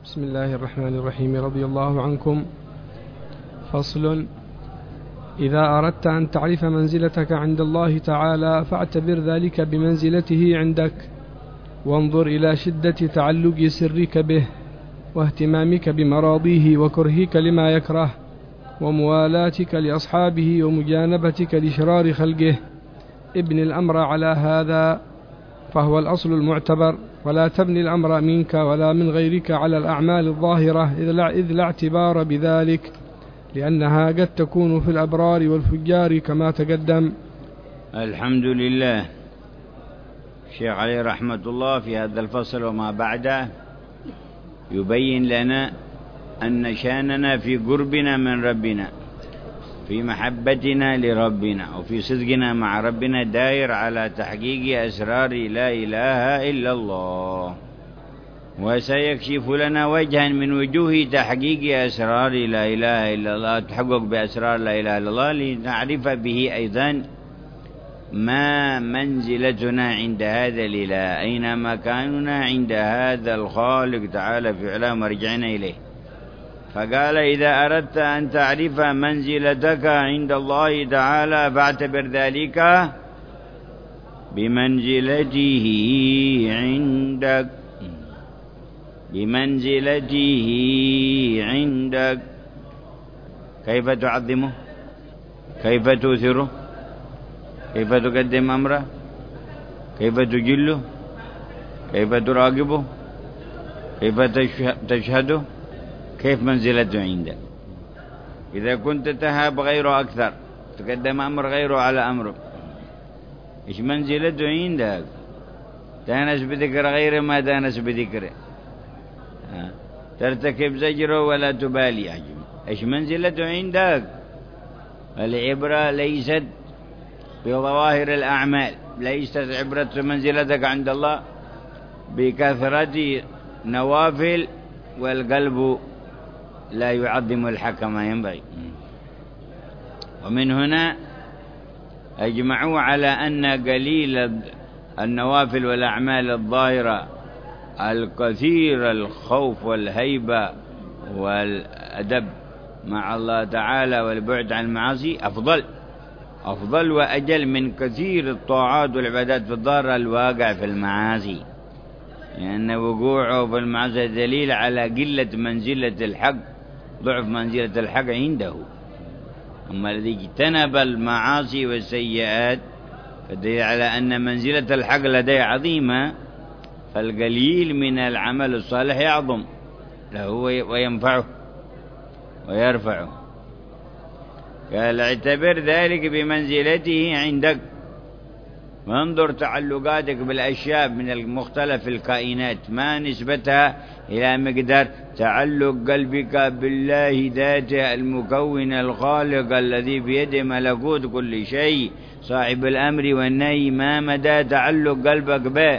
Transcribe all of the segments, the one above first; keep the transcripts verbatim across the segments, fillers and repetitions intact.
بسم الله الرحمن الرحيم. رضي الله عنكم. فصل: إذا أردت أن تعرف منزلتك عند الله تعالى فاعتبر ذلك بمنزلته عندك، وانظر إلى شدة تعلق سرك به، واهتمامك بمراضيه، وكرهك لما يكره، وموالاتك لأصحابه، ومجانبتك لشرار خلقه. ابن الأمر على هذا، فهو الأصل المعتبر، ولا تبني الأمر منك ولا من غيرك على الأعمال الظاهرة، إذ لا اعتبار بذلك، لأنها قد تكون في الأبرار والفجار كما تقدم. الحمد لله. الشيخ عليه رحمة الله في هذا الفصل وما بعده يبين لنا أن شأننا في قربنا من ربنا، في محبتنا لربنا، وفي صدقنا مع ربنا داير على تحقيق أسرار لا إله إلا الله، وسيكشف لنا وجها من وجوه تحقيق أسرار لا إله إلا الله، تحقق بأسرار لا إله إلا الله، لنعرف به أيضا ما منزلتنا عند هذا الإله، أين مكاننا عند هذا الخالق تعالى في علاه مرجعنا إليه. فقال: إذا أردت أن تعرف منزلتك عند الله تعالى فاعتبر ذلك بمنزلته عندك، بمنزلته عندك. كيف تعظمه؟ كيف تؤثره؟ كيف تقدم أمره؟ كيف تجله؟ كيف تراقبه؟ كيف تشهده؟ كيف منزلته عندك؟ إذا كنت تهاب غيره أكثر، تقدم أمر غيره على أمره، إيش منزلته عندك؟ تانس بذكر غيره ما تانس بذكره، ترتكب زجره ولا تبالي عجم، إيش منزلته عندك؟ العبرة ليست بظواهر الأعمال، ليست عبرة منزلتك عند الله بكثرة نوافل، والقلب لا يعظم الحق ما ينبغي. ومن هنا أجمعوا على أن قليل النوافل والأعمال الظاهرة الكثير الخوف والهيبة والأدب مع الله تعالى والبعد عن المعاصي أفضل أفضل وأجل من كثير الطاعات والعبادات في الظاهرة الواقع في المعاصي، لأن يعني وقوعه في المعاصي دليل على قلة منزلة الحق، ضعف منزلة الحق عنده. أما الذي اجتنب المعاصي والسيئات فدليل على أن منزلة الحق لديه عظيمة، فالقليل من العمل الصالح يعظم له وينفعه ويرفعه. قال: اعتبر ذلك بمنزلته عندك، وانظر تعلقاتك بالأشياء من المختلف الكائنات ما نسبتها إلى مقدار تعلق قلبك بالله ذاته المكون الخالق الذي بيده ملكوت كل شيء، صاحب الأمر والنهي، ما مدى تعلق قلبك به.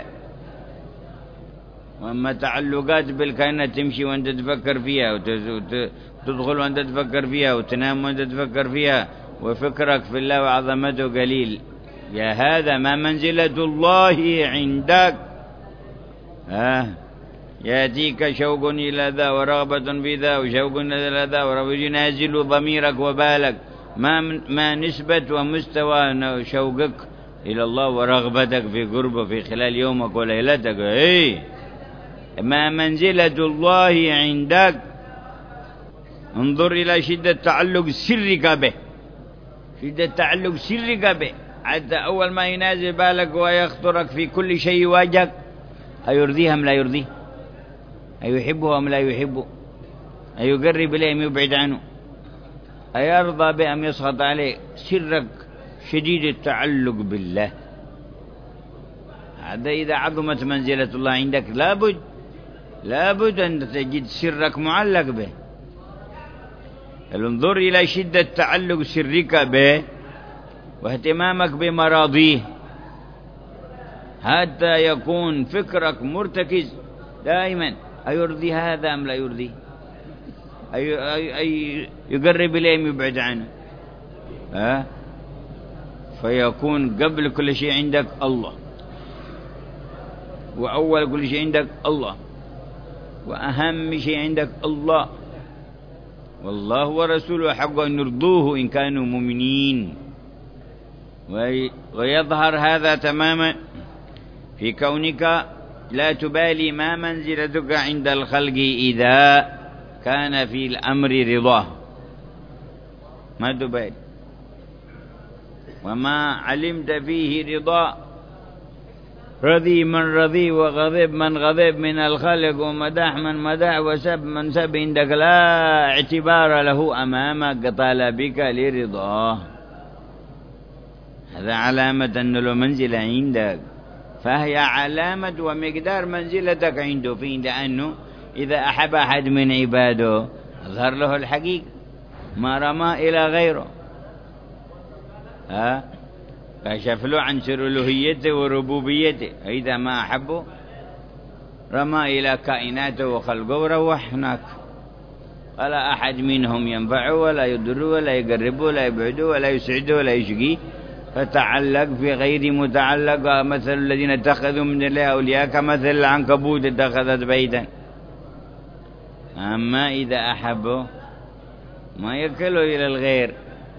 وأما تعلقات بالكائنات تمشي وأنت تفكر فيها، وتدخل وأنت تفكر فيها، وتنام وأنت تفكر فيها، وفكرك في الله وعظمته قليل. يا هذا ما منزلة الله عندك؟ ها يأتيك شوق إلى ذا ورغبة في ذا وشوق إلى ذا ورغبة، ينازل ضميرك وبالك ما ما نسبة ومستوى شوقك إلى الله ورغبتك في قربه في خلال يومك وليلتك. إيه ما منزلة الله عندك؟ انظر إلى شدة تعلق سرك به، شدة تعلق سرك به، حتى أول ما ينازل بالك ويخطرك في كل شيء واجهك، أيرضيه أم لا يرضيه؟ أيحبه أم لا يحبه؟ أيقرب إليه أم يبعد عنه؟ أيرضى به أم يسخط عليه؟ سرك شديد التعلق بالله. هذا إذا عظمت منزلة الله عندك لابد لابد أن تجد سرك معلق به. انظر إلى شدة تعلق سرك به واهتمامك بمراضيه، حتى يكون فكرك مرتكز دائما، أيرضي هذا أم لا يرضي؟ أي, أي, أي يقرب إليه أم يبعد عنه؟ ها؟ فيكون قبل كل شيء عندك الله، وأول كل شيء عندك الله، وأهم شيء عندك الله، والله ورسوله حق أن يرضوه إن كانوا مؤمنين. ويظهر هذا تماما في كونك لا تبالي ما منزلتك عند الخلق إذا كان في الأمر رضاه، ما تبالي، وما علمت فيه رضا رضي من رضي وغضب من غضب من الخلق ومدح من مدح وسب من سب، عندك لا اعتبار له أمامك طال بك لرضاه. هذا علامة أن له منزلة عندك، فهي علامة ومقدار منزلتك عنده فيه، لأنه إذا أحب أحد من عباده أظهر له الحقيقة ما رمى إلى غيره، ها كشف له عن سر ألوهيته وربوبيته. إذا ما أحبه رمى إلى كائناته وخلقه وروح هناك، ولا أحد منهم ينفعه ولا يضره ولا يقربه ولا يبعده ولا يسعده ولا يشقيه، فتعلق في غير متعلق. مثل الذين اتخذوا من الله أولياء كمثل العنكبوت اتخذت بيتا. أما إذا أحبه ما يكله إلى الغير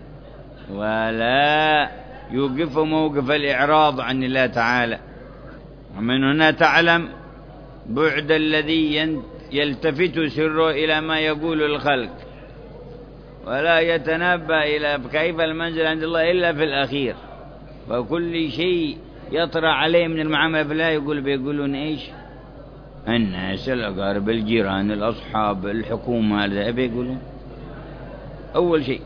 ولا يوقف موقف الإعراض عن الله تعالى. ومن هنا تعلم بعد الذي يلتفت سره إلى ما يقول الخلق ولا يتنبأ إلى كيف المنزل عند الله إلا في الأخير. وكل شيء يطرأ عليه من المعاملة في الله يقول بيقولون إيش؟ الناس، الأقارب، الجيران، الأصحاب، الحكومة، هذا بيقولون أول شيء.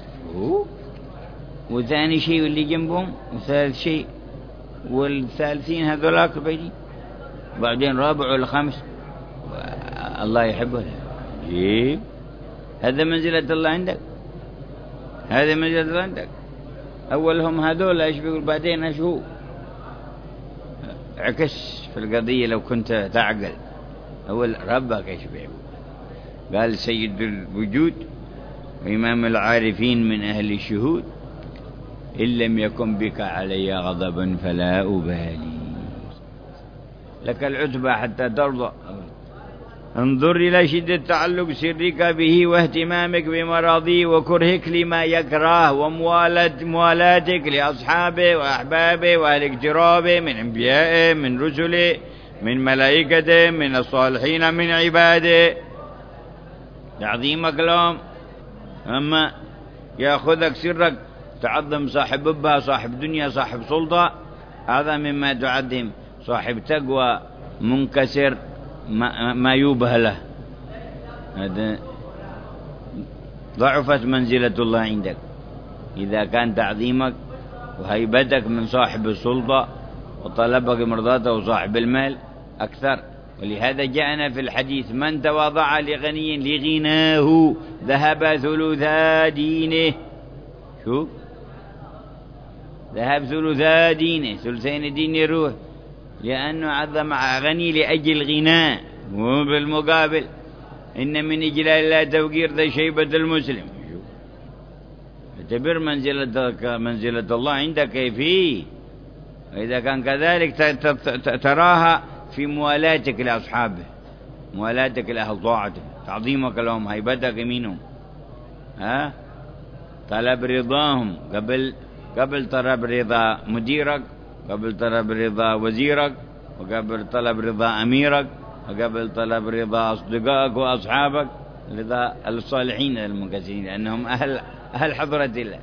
وثاني شيء واللي جنبهم، وثالث شيء والثالثين هذولاك بعدين، بعدين رابع والخامس الله يحبه. جيب هذا منزلة الله عندك، هذا منزلة الله عندك. أولهم هذول إيش بيقول، بعدين إيش هو. عكس في القضية لو كنت تعقل. أول ربك إيش بيقول، قال سيد الوجود وإمام العارفين من أهل الشهود إن لم يكن بك علي غضب فلا أبالي، لك العتبى حتى ترضى. انظر إلى شدة تعلق سرك به واهتمامك بمراضيه وكرهك لما يكره وموالاتك لأصحابه وأحبابه وأهل اقترابه من أنبيائه من رسله من ملائكته من الصالحين من عباده، تعظيمك لهم. أما يأخذك سرك تعظم صاحب بها صاحب دنيا صاحب سلطة، هذا مما تعظم صاحب تقوى منكسر ما, ما يوبه له. هذا ضعفت منزلة الله عندك إذا كان تعظيمك وهيبتك من صاحب السلطة وطلبك مرضاته وصاحب المال أكثر. ولهذا جاءنا في الحديث من تواضع لغني لغناه ذهب ثلثا دينه. شو ذهب ثلثا دينه، ثلثين دين يروح، لأنه عظم غني لأجل غناء. وبالمقابل إن من إجلال الله توقير ذا شيبة المسلم. اعتبر منزلة منزلة الله عندك كيفية، وإذا كان كذلك تراها في موالاتك لأصحابه، موالاتك لأهل طاعته، تعظيمك لهم، هيبتك منهم، ها طلب رضاهم قبل قبل طلب رضا مديرك، قبل طلب رضا وزيرك، وقبل طلب رضا أميرك، وقبل طلب رضا أصدقائك وأصحابك، رضا الصالحين المكسرين لأنهم أهل أهل حضرة الله.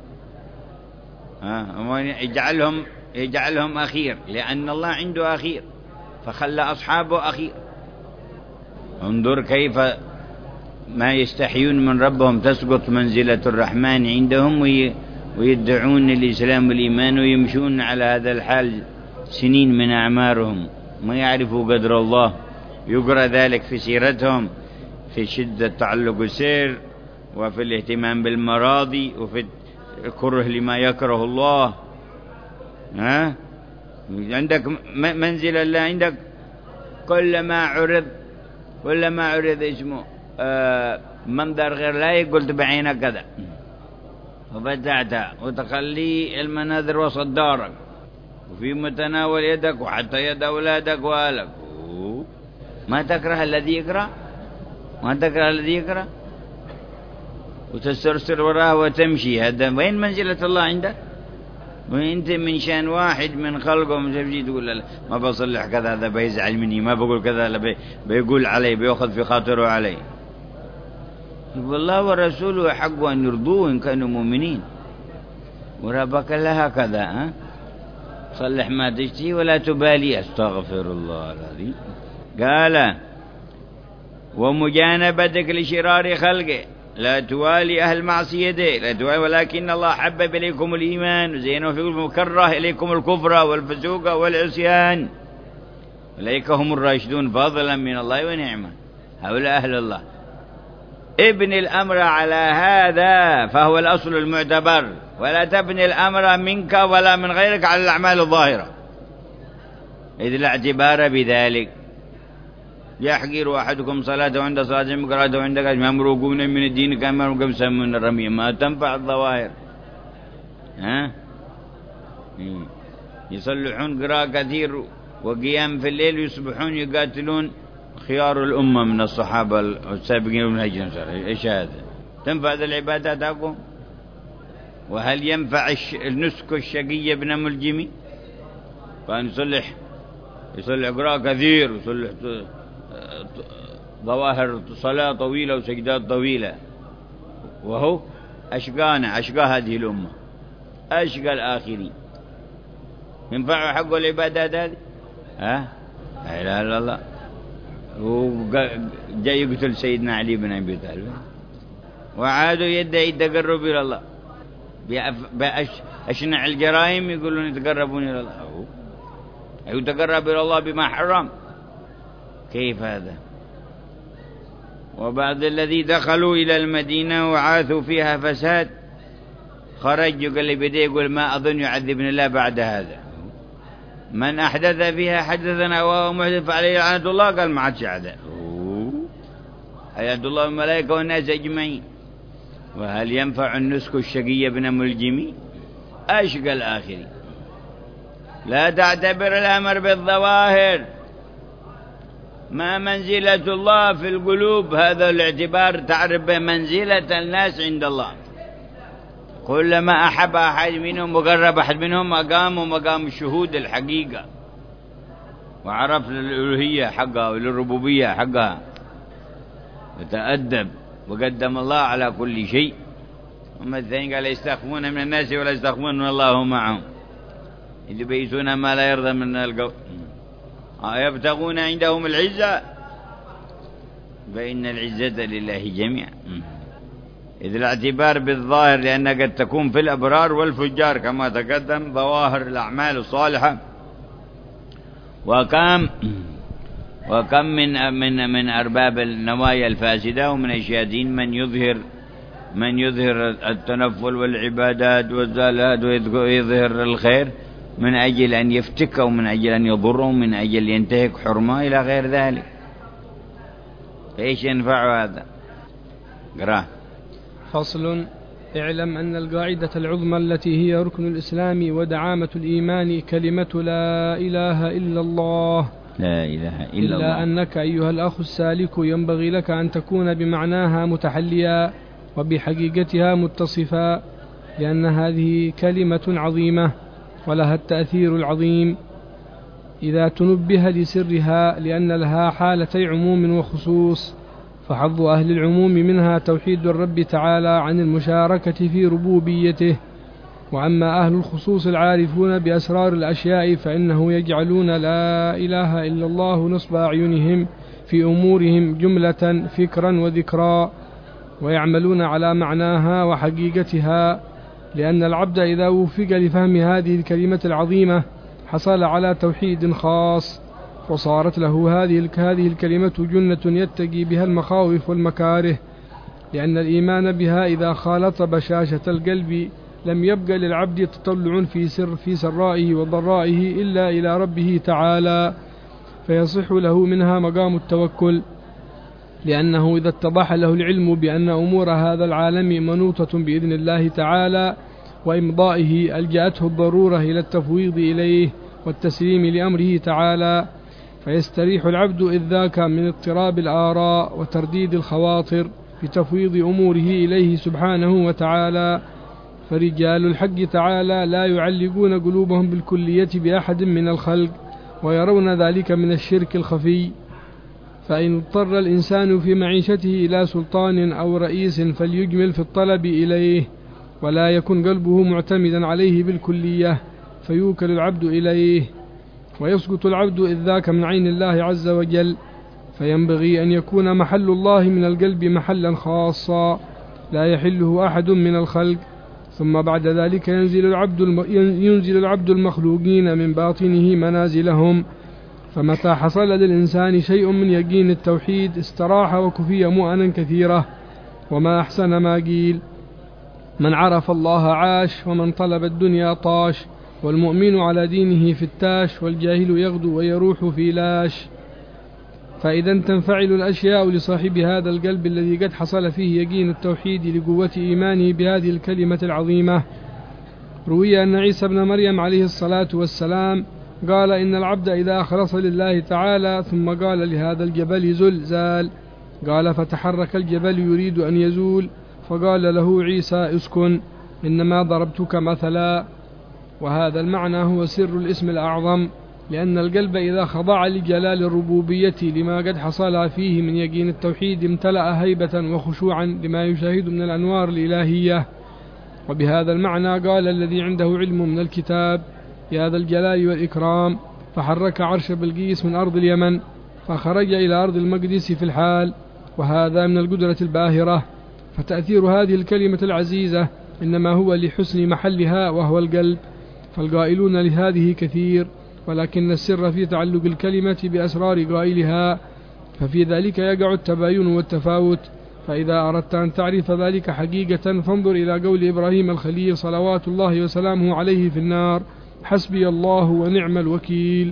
ها يجعلهم يجعلهم أخير لأن الله عنده أخير، فخلى أصحابه أخير. انظر كيف ما يستحيون من ربهم تسقط منزلة الرحمن عندهم ويدعون الإسلام والإيمان ويمشون على هذا الحال سنين من أعمارهم، ما يعرفوا قدر الله. يقرأ ذلك في سيرتهم في شدة تعلق السير وفي الاهتمام بالمراضي وفي الكره لما يكره الله. ها عندك منزل الله عندك كلما عرض كلما عرض اسمه آه منظر غير لايق قلت بعينك كذا وفتحتها وتخلي المناظر وسط دارك وفي متناول يدك وحتى يد أولادك وأهلك. ما تكره الذي يقرأ، ما تكره الذي يقرأ وتسترسل وراه وتمشي. هذا وين منزلة الله عندك؟ وانت من شان واحد من خلقه متفجي تقول لا ما بصلح كذا، هذا بيزعل مني، ما بقول كذا، لا بيقول علي، بيأخذ في خاطره علي. والله ورسوله حق أن يرضوه إن كانوا مؤمنين. وربك لها كذا، ها صلح ما تشتهي ولا تبالي. استغفر الله العظيم. قال ومجانبتك لشرار خلقه، لا توالي أهل معصيته، لا توالي، ولكن الله حبب إليكم الإيمان وزينه في قلوبكم وكره إليكم الكفر والفسوق والعصيان، أولئك هم الراشدون فضلا من الله ونعمة. هؤلاء أهل الله. ابن الأمر على هذا فهو الأصل المعتبر، ولا تبني الأمر منك ولا من غيرك على الأعمال الظاهرة، إذ لا اعتبار بذلك. يحقر أحدكم صلاته عند صلاة قراءته عند يمرقون من الدين كما يمرقون من الرمي، ما تنفع الظواهر. ها يصلحون قراءة كثير وقيام في الليل، يصبحون يقاتلون خيار الأمة من الصحابة السابقين من هجرهم. إيش هذا؟ تنفع هذه العبادات أقوم؟ وهل ينفع النسك الشقي ابن ملجمي؟ كان يصلح يصلح قراءة كثير، يصلح ظواهر صلاة طويلة وسجدات طويلة، وهو أشقانا أشقى هذه الأمة، أشقى الآخرين. ينفع حق العبادات هذه؟ ها؟ لا إله إلا الله. وجاء يقتل سيدنا علي بن أبي طالب، وعادوا يدعي التقرب إلى الله بأشنع الجرائم، يقولون يتقربون إلى الله، أو يتقرب إلى الله بما حرم. كيف هذا؟ وبعض الذي دخلوا إلى المدينة وعاثوا فيها فساد خرج يقول بديه يقول ما أظن يعذبني الله بعد هذا. من أحدث فيها حدثنا وهو محدث فعليه لعنة الله، قال ما عادش عذاب. حياة الله والملائكة والناس أجمعين. وهل ينفع النسك الشقي ابن ملجمي؟ أشقى الآخرين. لا تعتبر الأمر بالظواهر، ما منزلة الله في القلوب، هذا الاعتبار تعرف بمنزلة الناس عند الله. كلما أحب أحد منهم وقرب أحد منهم أقاموا مقام الشهود الحقيقة، وعرف الألوهية حقها والربوبية حقها، وتأدب وقدم الله على كل شيء. أما الثاني قال يستخفون من الناس ولا يستخفون من الله معهم، اللي بيسون ما لا يرضى من القول. يبتغون عندهم العزة، فإن العزة لله جميعا. إذ الاعتبار بالظاهر، لأنها قد تكون في الأبرار والفجار كما تقدم، ظواهر الأعمال الصالحة. وكم وكم من من من أرباب النوايا الفاسدة ومن الشياطين من يظهر من يظهر التنفل والعبادات والزالات ويظهر الخير من أجل أن يفتك ومن أجل أن يضر ومن أجل ينتهك حرمة إلى غير ذلك. فإيش ينفع هذا؟ قرأ. فصل. اعلم أن القاعدة العظمى التي هي ركن الإسلام ودعامة الإيمان كلمة لا إله إلا الله، لا إله إلا, إلا الله. أنك أيها الأخ السالك ينبغي لك أن تكون بمعناها متحليا وبحقيقتها متصفا، لأن هذه كلمة عظيمة ولها التأثير العظيم إذا تنبه لسرها، لأن لها حالتي عموم وخصوص. فحظ أهل العموم منها توحيد الرب تعالى عن المشاركة في ربوبيته، وأما أهل الخصوص العارفون بأسرار الأشياء فإنه يجعلون لا إله إلا الله نصب أعينهم في أمورهم جملة فكرا وذكرا، ويعملون على معناها وحقيقتها، لأن العبد إذا وفق لفهم هذه الكلمة العظيمة حصل على توحيد خاص، وصارت له هذه هذه الكلمة جنة يتقي بها المخاوف والمكاره، لأن الإيمان بها إذا خالط بشاشة القلب لم يبقى للعبد تطلع في سر في سرائه وضرائه إلا إلى ربه تعالى، فيصح له منها مقام التوكل، لأنه إذا اتضح له العلم بأن أمور هذا العالم منوطة بإذن الله تعالى وإمضائه ألجأته الضرورة إلى التفويض إليه والتسليم لأمره تعالى، فيستريح العبد إذ ذاك من اضطراب الآراء وترديد الخواطر بتفويض أموره إليه سبحانه وتعالى. فرجال الحق تعالى لا يعلقون قلوبهم بالكلية بأحد من الخلق، ويرون ذلك من الشرك الخفي. فإن اضطر الإنسان في معيشته إلى سلطان أو رئيس فليجمل في الطلب إليه، ولا يكن قلبه معتمدا عليه بالكلية، فيوكل العبد إليه، ويسقط العبد إذ ذاك من عين الله عز وجل. فينبغي أن يكون محل الله من القلب محلا خاصا لا يحله أحد من الخلق. ثم بعد ذلك ينزل العبد ينزل العبد المخلوقين من باطنه منازلهم. فمتى حصل للإنسان شيء من يقين التوحيد استراح وكفي مؤنا كثيرة. وما أحسن ما قيل: من عرف الله عاش، ومن طلب الدنيا طاش، والمؤمن على دينه فتاش، والجاهل يغدو ويروح في لاش. فإذا تنفعل الأشياء لصاحب هذا القلب الذي قد حصل فيه يقين التوحيد لقوة إيمانه بهذه الكلمة العظيمة. روي أن عيسى بن مريم عليه الصلاة والسلام قال: إن العبد إذا أخلص لله تعالى ثم قال لهذا الجبل زل زال. قال: فتحرك الجبل يريد أن يزول، فقال له عيسى: اسكن، إنما ضربتك مثلا. وهذا المعنى هو سر الاسم الأعظم، لأن القلب إذا خضع لجلال الربوبية لما قد حصل فيه من يقين التوحيد امتلأ هيبة وخشوعا لما يشاهد من الأنوار الإلهية. وبهذا المعنى قال الذي عنده علم من الكتاب: يا ذا الجلال والإكرام، فحرك عرش بلقيس من أرض اليمن فخرج إلى أرض المقدس في الحال. وهذا من القدرة الباهرة. فتأثير هذه الكلمة العزيزة إنما هو لحسن محلها وهو القلب. فالقائلون لهذه كثير، ولكن السر في تعلق الكلمة بأسرار قائلها، ففي ذلك يقع التباين والتفاوت. فإذا أردت أن تعرف ذلك حقيقة فانظر إلى قول إبراهيم الخليل صلوات الله وسلامه عليه في النار: حسبي الله ونعم الوكيل.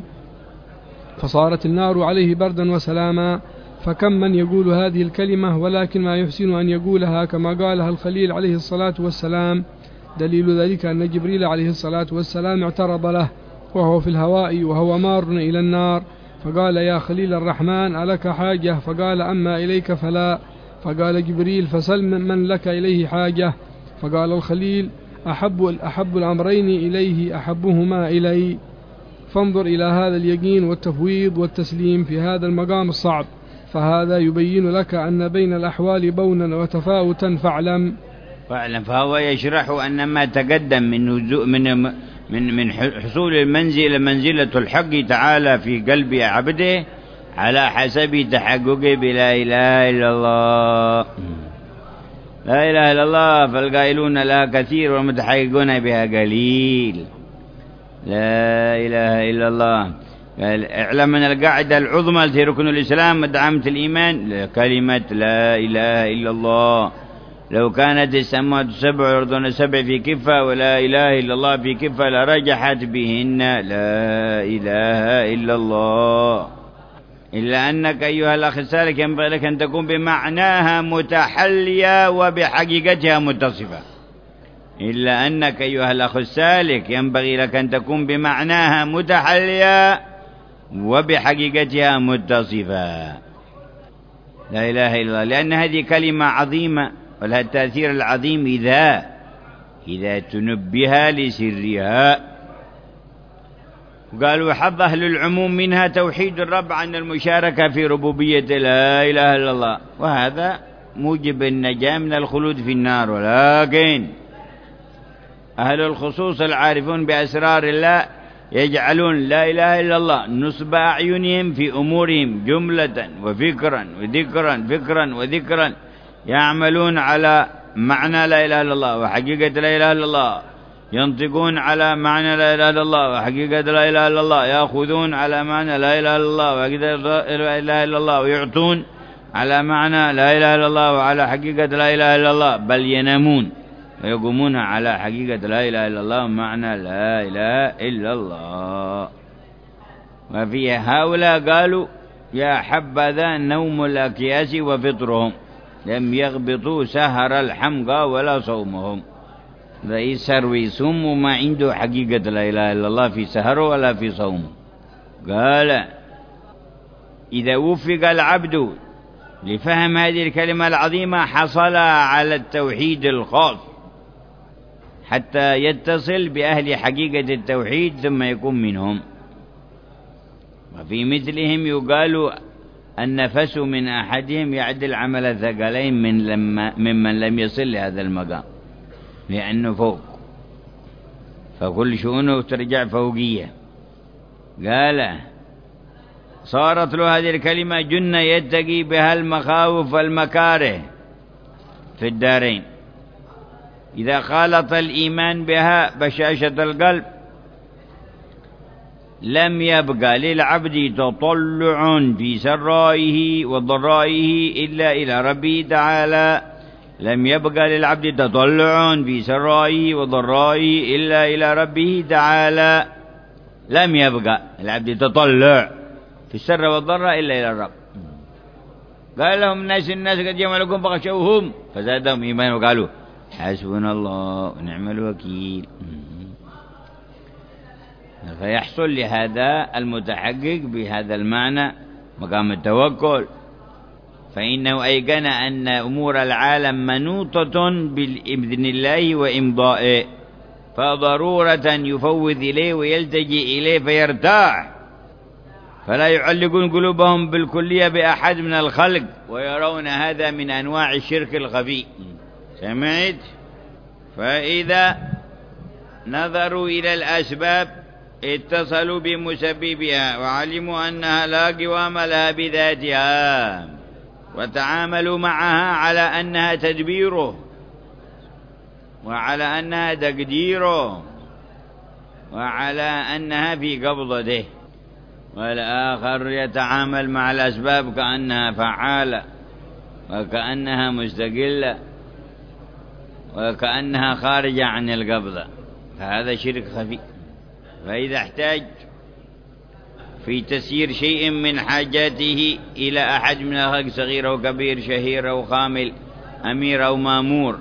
فصارت النار عليه بردا وسلاما. فكم من يقول هذه الكلمة ولكن ما يحسن أن يقولها كما قالها الخليل عليه الصلاة والسلام. دليل ذلك أن جبريل عليه الصلاة والسلام اعترض له وهو في الهواء وهو مار إلى النار، فقال: يا خليل الرحمن، ألك حاجة؟ فقال: أما إليك فلا. فقال جبريل: فسل من لك إليه حاجة. فقال الخليل: أحب, أحب الأمرين إليه أحبهما إلي. فانظر إلى هذا اليقين والتفويض والتسليم في هذا المقام الصعب، فهذا يبين لك أن بين الأحوال بونا وتفاوتا. فاعلم فاعلم فهو يشرح أن ما تقدم من من من من حصول المنزل منزلة الحق تعالى في قلب عبده على حسب تحققه بلا إله إلا الله. لا إله إلا الله فالقائلون لها كثير والمتحققون بها قليل. لا إله إلا الله. اعلم من القاعدة العظمى التي ركن الإسلام ودعامة الإيمان كلمة لا إله إلا الله. لو كانت السماوات السبع والأرضون السبع في كفة ولا إله إلا الله في كفة لرجحت بهن لا إله إلا الله. إلا أنك أيها الأخ السالك ينبغي لك أن تكون بمعناها متحلية وبحقيقتها متصفة. إلا أنك أيها الأخ السالك ينبغي لك أن تكون بمعناها متحلية وبحقيقتها متصفة. لا إله إلا الله، لأن هذه كلمة عظيمة ولها التأثير العظيم إذا إذا تنبه لسرها. قالوا: حظ أهل العموم منها توحيد الرب عن المشاركة في ربوبية لا إله إلا الله، وهذا موجب النجاة من الخلود في النار. ولكن أهل الخصوص العارفون بأسرار الله يجعلون لا إله إلا الله نصب أعينهم في أمورهم جملة وفكرا وذكرا فكرا وذكرا، يعملون على معنى لا إله إلا الله وحقيقة لا إله إلا الله، ينطقون على معنى لا إله إلا الله وحقيقة لا إله إلا الله، يأخذون على معنى لا إله إلا الله وحقيقة لا إله إلا الله، ويعطون على معنى لا إله إلا الله وعلى حقيقة لا إله إلا الله، بل ينامون ويقومون على حقيقة لا إله إلا الله ومعنى لا إله إلا الله. وفي هؤلاء قالوا: يا حبذا نوم الأكياس وفطرهم، لم يغبطوا سهر الحمقى ولا صومهم. ذا يسهر ويصوم وما عنده حقيقة لا إله إلا الله في سهره ولا في صومه. قال: إذا وفق العبد لفهم هذه الكلمة العظيمة حصل على التوحيد الخاص حتى يتصل بأهل حقيقة التوحيد ثم يكون منهم. وفي مثلهم يقال النفس من أحدهم يعدل عمل الثقلين من لما ممن لم يصل لهذا المقام، لأنه فوق، فكل شؤونه ترجع فوقية. قال صارت له هذه الكلمة جنة يتقي بها المخاوف والمكاره في الدارين. إذا خالط الإيمان بها بشاشة القلب لم يبقى للعبد تطلع في سرائه وضرائه إلا إلى ربه تعالى. لم يبقى للعبد تطلع في سرائه وضرائه إلا إلى ربه تعالى. لم يبقى العبد تطلع في السر والضراء إلا إلى الرب. قال لهم الناس الناس قد جمعوا لكم فخشوهم فزادهم إيمانا وقالوا حسبنا الله ونعم الوكيل. فيحصل لهذا المتحقق بهذا المعنى مقام التوكل، فإنه أيقن أن أمور العالم منوطة بإذن الله وإمضائه، فضرورة يفوض إليه ويلتجئ إليه فيرتاح، فلا يعلقون قلوبهم بالكلية بأحد من الخلق ويرون هذا من أنواع الشرك الخفي. سمعت؟ فإذا نظروا إلى الأسباب اتصلوا بمسببها وعلموا أنها لا قوام لها بذاتها، وتعاملوا معها على أنها تدبيره وعلى أنها تقديره وعلى أنها في قبضته. والآخر يتعامل مع الأسباب كأنها فعالة وكأنها مستقلة وكأنها خارجة عن القبضة، فهذا شرك خفي. فإذا احتاج في تسيير شيء من حاجاته إلى أحد من الخلق صغير أو كبير شهير أو خامل أمير أو مامور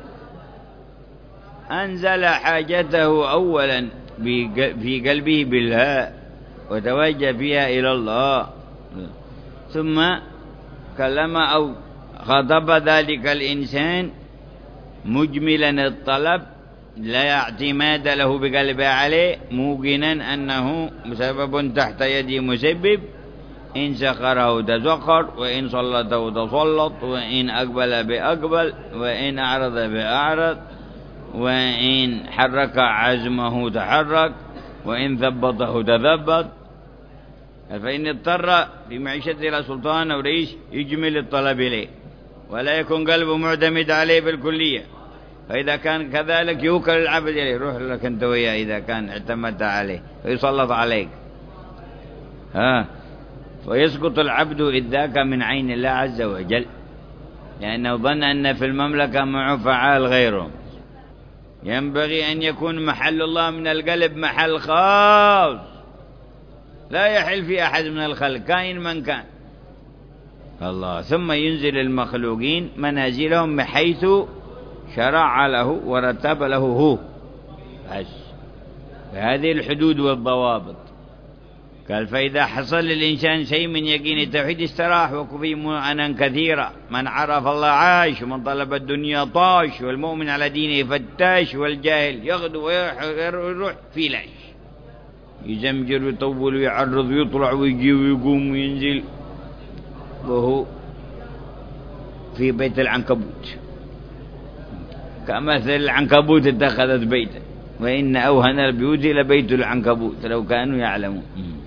أنزل حاجته أولا في قلبه بالهاء وتوجه بها إلى الله، ثم كلم أو خطب ذلك الإنسان مجملا الطلب لا اعتماد له بقلبه عليه، موقنا أنه سبب تحت يد مسبب، إن سخره تسخر وإن سلطه تسلط وإن أقبل بأقبل وإن أعرض بأعرض وإن حرك عزمه تحرك وإن ثبطه تثبط. فإن اضطر في معيشته إلى سلطان أو رئيس يجمل الطلب إليه ولا يكون قلبه معتمد عليه بالكلية، فإذا كان كذلك يوكل العبد إليه، روح لك أنت وياه إذا كان اعتمدت عليه ويسلط عليك، ها ويسقط العبد إذ ذاك من عين الله عز وجل، لأنه ظن أن في المملكة معه فعال غيره. ينبغي أن يكون محل الله من القلب محل خاص لا يحل في أحد من الخلق كائن من كان الله، ثم ينزل المخلوقين منازلهم بحيث شرع له ورتب له هو بس بهذه الحدود والضوابط. قال فإذا حصل للإنسان شيء من يقين التوحيد استراح وكفي مؤنا كثيرا. من عرف الله عاش ومن طلب الدنيا طاش، والمؤمن على دينه فتاش، والجاهل يغدو ويروح في لاش، يزمجر ويطول ويعرض ويطلع ويجي ويقوم وينزل وهو في بيت العنكبوت، كمثل العنكبوت اتخذت بيتا وإن أوهن البيوت لبيت العنكبوت لو كانوا يعلمون.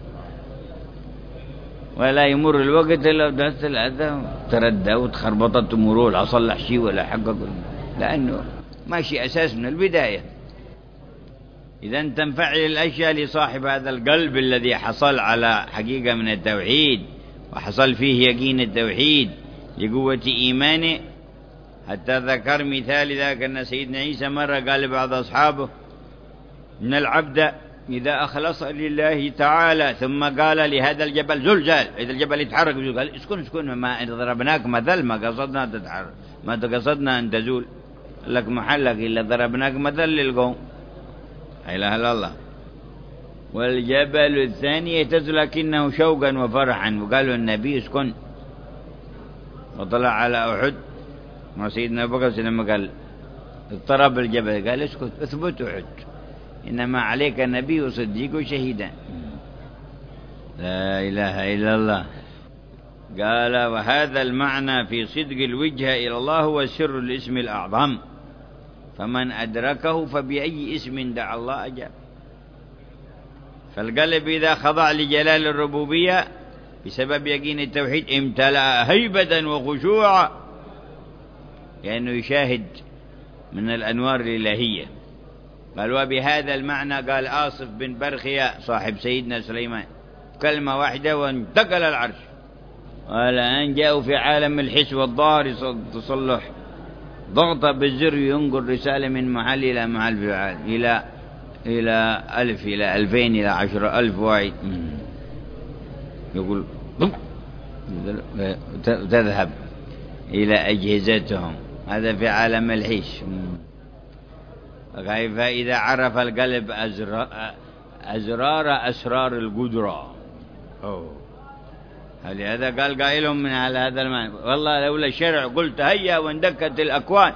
ولا يمر الوقت إلا ودهت الأذى تردى وتخربطت أموره لا صلح شيء ولا حقق، لأنه ماشي أساس من البداية. إذا تنفعل الأشياء لصاحب هذا القلب الذي حصل على حقيقة من التوحيد وحصل فيه يقين التوحيد لقوة إيمانه، حتى ذكر مثال ذاك أن سيدنا عيسى مرة قال لبعض أصحابه إن العبد إذا أخلص لله تعالى ثم قال لهذا الجبل زلزال، إذا الجبل يتحرك قال اسكن اسكن ما ضربناك مثل ما قصدنا تتحرك ما قصدنا أن تزول، لك محلك إلا ضربناك مثل للقوم. لا إله إلا الله. والجبل الثاني يهتز لكنه شوقا وفرحا. وقالوا النبي اسكن، وطلع على أحد مع سيدنا أبو بكر لما قال اضطرب الجبل قال اسكت اثبت أحد، إنما عليك النبي وصديق وشهيدا. لا إله إلا الله. قال وهذا المعنى في صدق الوجهة إلى الله هو سر الاسم الأعظم، فمن أدركه فبأي اسم دعا الله أجاب. فالقلب إذا خضع لجلال الربوبية بسبب يقين التوحيد امتلأ هيبة وخشوعا، لأنه يشاهد من الأنوار الإلهية. قال وبهذا المعنى قال آصف بن برخيا صاحب سيدنا سليمان كلمة واحدة وانتقل العرش. قال أن جاءوا في عالم الحس والظاهر تصلح ضغط بالزر ينقل رسالة من محل إلى محل في العالم، إلى إلى ألف إلى ألفين إلى عشر ألف واحد، يقول تذهب إلى أجهزتهم. هذا في عالم الحس. فإذا عرف القلب أزرار أسرار القدرة. لهذا قال قائلهم من على هذا المعنى والله لولا الشرع قلت هيا واندكت الأكوان.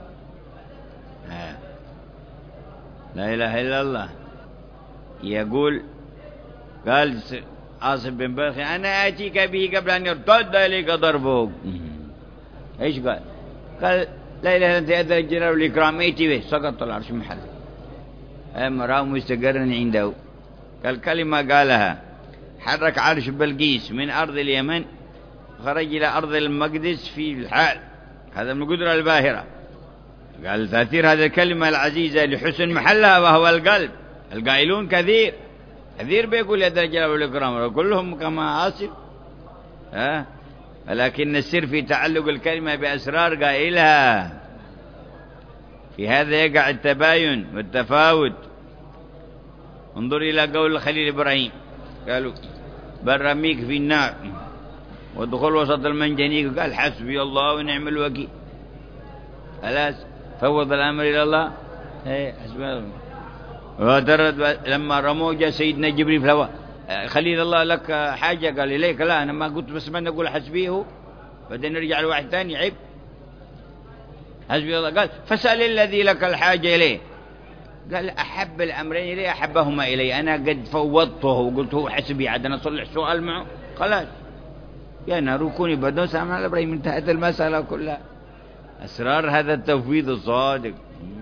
لا إله إلا الله. يقول قال عاصم بن برخي أنا آتيك به قبل أن يرتد إليك ضربه. إيش قال؟ قال لا إله إلا أنت أدرى الجلال والإكرام ائتي به. سقط العرش محله، أمره مستقرا عنده. قال كلمة قالها حرك عرش بلقيس من أرض اليمن خرج إلى أرض المقدس في الحال. هذا من القدرة الباهرة. قال تأثير هذه الكلمة العزيزة لحسن محلها وهو القلب. القائلون كثير كثير بيقول يا ذا الجلال والإكرام كلهم كما عاصم، ها، ولكن السر في تعلق الكلمة بأسرار قائلها. في هذا يقع التباين والتفاوت. انظر إلى قول الخليل إبراهيم قالوا بل رميك في النار ودخل وسط المنجنيق قال حسبي الله ونعم الوكيل. خلاص فوض الأمر إلى الله. ايه حسبي الله. ودرد لما رموه جاء سيدنا جبريل في الهواء خليل الله لك حاجة؟ قال إليك لا أنا ما قلت بس ما نقول حسبيه بعدين نرجع لواحد ثاني عيب. حسبي الله. قال فسأل الذي لك الحاجة إليه. قال أحب الأمرين إلي أحبهما إلي. أنا قد فوضته وقلت هو حسبي عاد أنا أصلح سؤال معه خلاص يا نار كوني بدون سامع على إبراهيم. انتهت المسألة كلها. أسرار هذا التفويض الصادق.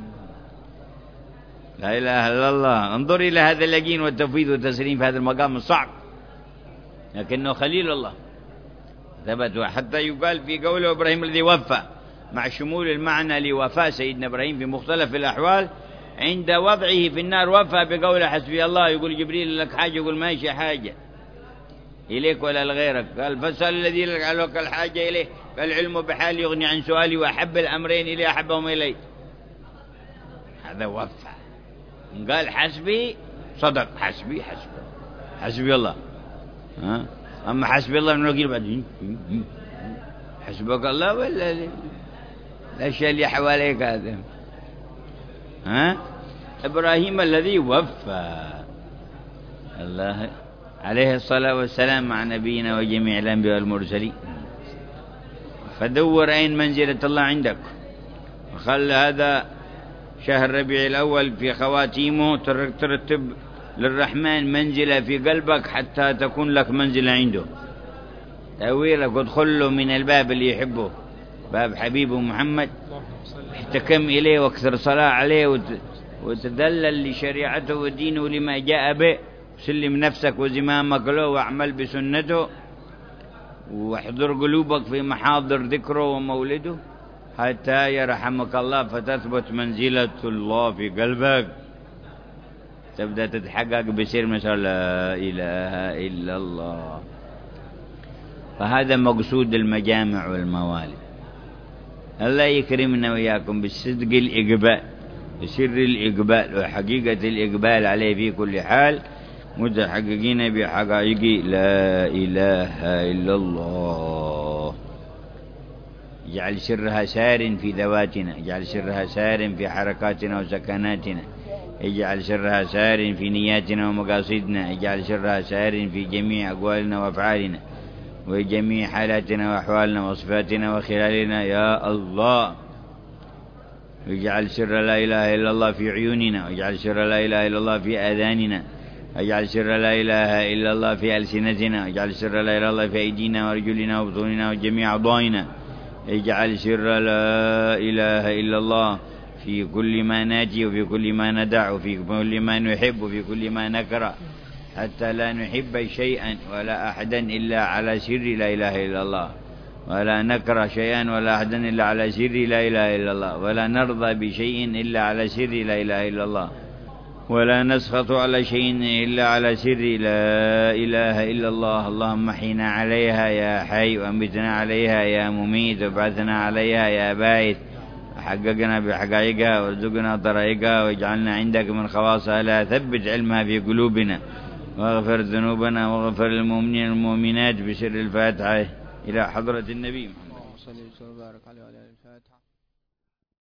لا إله إلا الله. انظر إلى هذا اللجين والتفويض والتسليم في هذا المقام الصعب، لكنه خليل الله ثبت. حتى يقال في قوله إبراهيم الذي وفى مع شمول المعنى لوفاء سيدنا إبراهيم في مختلف الأحوال. عند وضعه في النار وفى بقول حسبي الله. يقول جبريل لك حاجة يقول ماشي حاجة إليك ولا لغيرك. قال فاسأل الذي لك الحاجة إليه. فالعلم بحال يغني عن سؤالي وأحب الأمرين إلي أحبهم إلي. هذا وفى. قال حسبي صدق حسبي حسبي حسبي الله. ها أما حسبي الله من وكيل بعدين حسبك الله ولا الأشياء اللي حواليك هذا. ها إبراهيم الذي وفى الله عليه الصلاة والسلام مع نبينا وجميع الأنبياء والمرسلين. فدور أين منزلة الله عندك وخلى هذا شهر ربيع الأول في خواتيمه ترتب للرحمن منزلة في قلبك حتى تكون لك منزلة عنده. تأويلك وادخل له من الباب اللي يحبه باب حبيبه محمد. احتكم إليه واكثر صلاة عليه وتدلل لشريعته ودينه لما جاء به. سلم نفسك وزمامك له واعمل بسنته واحضر قلوبك في محاضر ذكره ومولده حتى يرحمك الله فتثبت منزلة الله في قلبك. تبدأ تتحقق بسير مثلا لا إله إلا الله. فهذا مقصود المجامع والموالد. الله يكرمنا وإياكم بالصدق الإقبال بسر الإقبال وحقيقة الإقبال عليه في كل حال متحققين بحقائق لا إله إلا الله. اجعل سرها سار في ذواتنا، اجعل سرها سار في حركاتنا وسكناتنا، اجعل شرها سار في نياتنا ومقاصدنا، اجعل شرها سار في جميع أقوالنا وأفعالنا وجميع حالاتنا وأحوالنا وصفاتنا وخلالنا يا الله. اجعل شر لا إله إلا الله في عيوننا، واجعل شر لا إله إلا الله في آذاننا، اجعل شر لا إله إلا الله في ألسنتنا، اجعل شر لا إله إلا الله في أيدينا ورجلنا وبطوننا وجميع أعضائنا، اجعل شر لا إله إلا الله في كل ما ناتي وفي كل ما ندع وفي كل ما نحب وفي كل ما نكره، حتى لا نحب شيئا ولا أحدا إلا على سر لا إله إلا الله، ولا نكره شيئا ولا أحدا إلا على سر لا إله إلا الله، ولا نرضى بشيء إلا على سر لا إله إلا الله، ولا نسخط على شيء إلا على سر لا إله إلا الله. اللهم احينا عليها يا حي، وأمتنا عليها يا مميت، وابعثنا عليها يا باعث، وحققنا بحقائقها وارزقنا طرائقها، واجعلنا عندك من خواصها، لا ثبت علمها في قلوبنا، واغفر ذنوبنا واغفر للمؤمنين والمؤمنات بسر الفاتحة إلى حضرة النبي محمد صلى الله عليه وسلم.